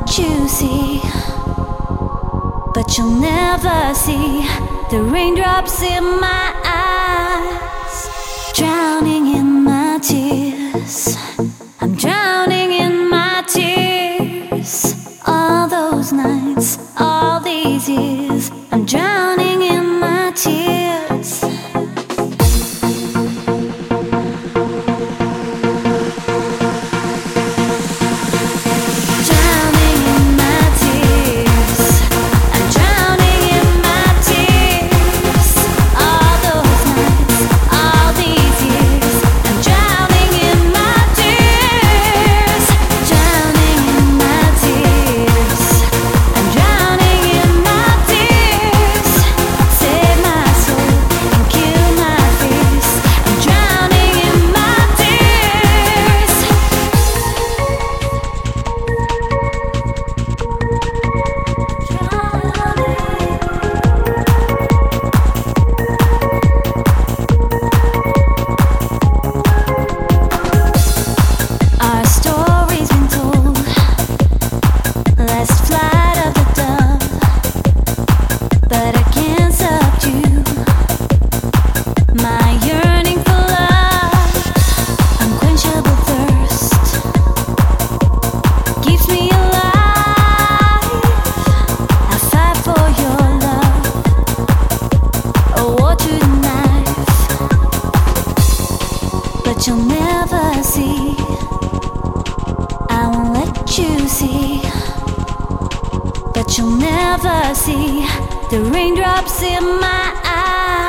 let you see, but you'll never see the raindrops in my eyes, drowning in my tears. I'm drowning in my tears. All those nights, all these years, I'm drowning in my tears. But you'll never see, I won't let you see, but you'll never see the raindrops in my eyes.